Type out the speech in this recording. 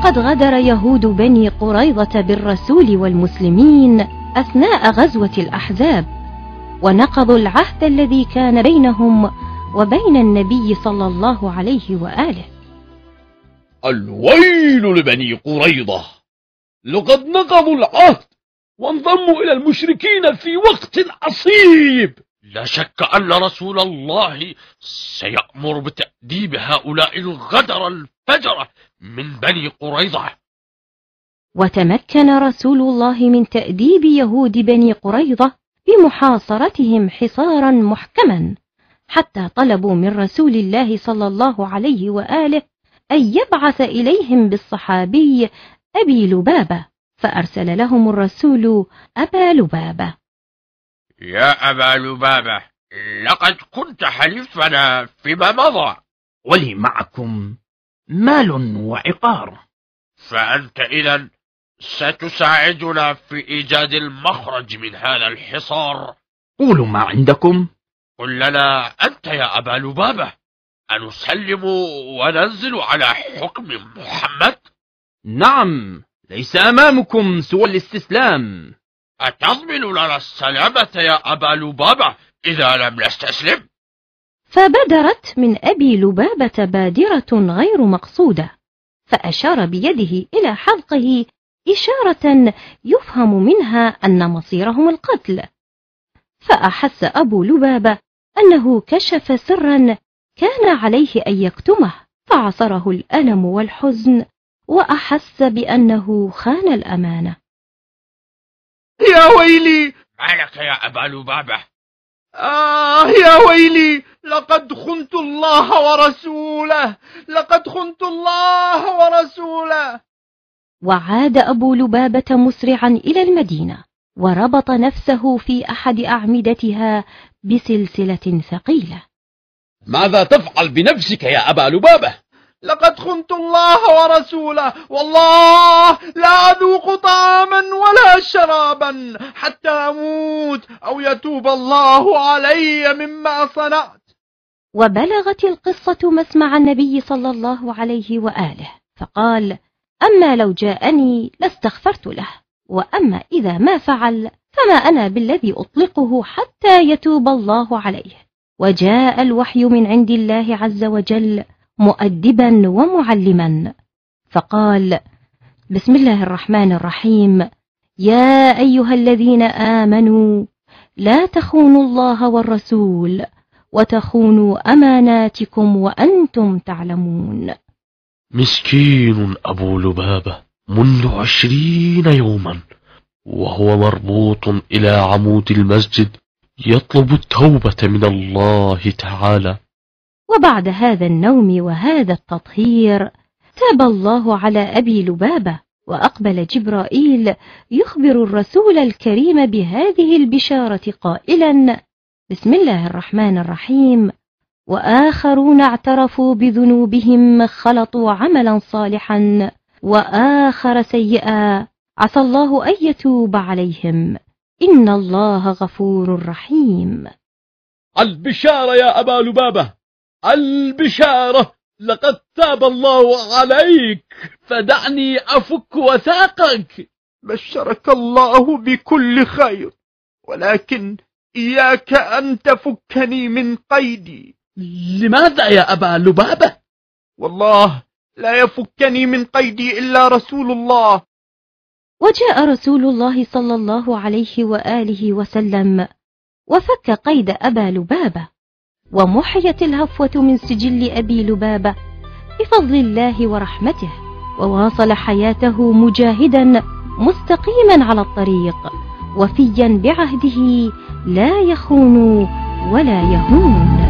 لقد غدر يهود بني قريظة بالرسول والمسلمين أثناء غزوة الأحزاب، ونقضوا العهد الذي كان بينهم وبين النبي صلى الله عليه وآله. الويل لبني قريظة، لقد نقضوا العهد وانضموا إلى المشركين في وقت عصيب. لا شك أن رسول الله سيأمر بتأديب هؤلاء الغدر الفجرة من بني قريظة. وتمكن رسول الله من تأديب يهود بني قريظة بمحاصرتهم حصارا محكما، حتى طلبوا من رسول الله صلى الله عليه وآله أن يبعث إليهم بالصحابي أبي لبابة، فأرسل لهم الرسول أبا لبابة. يا أبا لبابة، لقد كنت حليفنا فيما مضى، ولي معكم مال وعقار، فأنت إذن ستساعدنا في إيجاد المخرج من هذا الحصار. قولوا ما عندكم. قل لنا أنت يا أبا لبابة، أنسلم وننزل على حكم محمد؟ نعم، ليس أمامكم سوى الاستسلام. أتضمن لنا السلامة يا أبا لبابة إذا لم نستسلم؟ فبدرت من أبي لبابة بادرة غير مقصودة، فأشار بيده إلى حلقه إشارة يفهم منها أن مصيرهم القتل، فأحس أبو لبابة أنه كشف سرا كان عليه أن يكتمه، فعصره الألم والحزن، وأحس بأنه خان الأمانة. يا ويلي! ما لك يا أبا لبابة؟ يا ويلي! لقد خنت الله ورسوله، لقد خنت الله ورسوله. وعاد أبو لبابة مسرعا إلى المدينة، وربط نفسه في أحد أعمدتها بسلسلة ثقيلة. ماذا تفعل بنفسك يا أبا لبابة؟ لقد خنت الله ورسوله، والله لا أذوق طعاما ولا شرابا حتى أموت أو يتوب الله علي مما صنعت. وبلغت القصة مسمع النبي صلى الله عليه وآله، فقال: أما لو جاءني لاستغفرت له، وأما إذا ما فعل فما أنا بالذي أطلقه حتى يتوب الله عليه. وجاء الوحي من عند الله عز وجل مؤدبا ومعلما، فقال: بسم الله الرحمن الرحيم، يا أيها الذين آمنوا لا تخونوا الله والرسول وتخونوا أماناتكم وأنتم تعلمون. مسكين أبو لبابة، منذ 20 يوما وهو مربوط إلى عمود المسجد يطلب التوبة من الله تعالى. وبعد هذا النوم وهذا التطهير تاب الله على أبي لبابة، وأقبل جبرائيل يخبر الرسول الكريم بهذه البشارة قائلا: بسم الله الرحمن الرحيم، وآخرون اعترفوا بذنوبهم خلطوا عملا صالحا وآخر سيئا عسى الله أن يتوب عليهم إن الله غفور رحيم. البشارة يا أبا لبابة، البشارة، لقد تاب الله عليك، فدعني أفك وثاقك. بشرك الله بكل خير، ولكن إياك أن تفكني من قيدي. لماذا يا أبا لبابة؟ والله لا يفكني من قيدي إلا رسول الله. وجاء رسول الله صلى الله عليه وآله وسلم وفك قيد أبا لبابة، ومحيت الهفوة من سجل أبي لبابة بفضل الله ورحمته، وواصل حياته مجاهدا مستقيما على الطريق، وفيا بعهده لا يخون ولا يهون.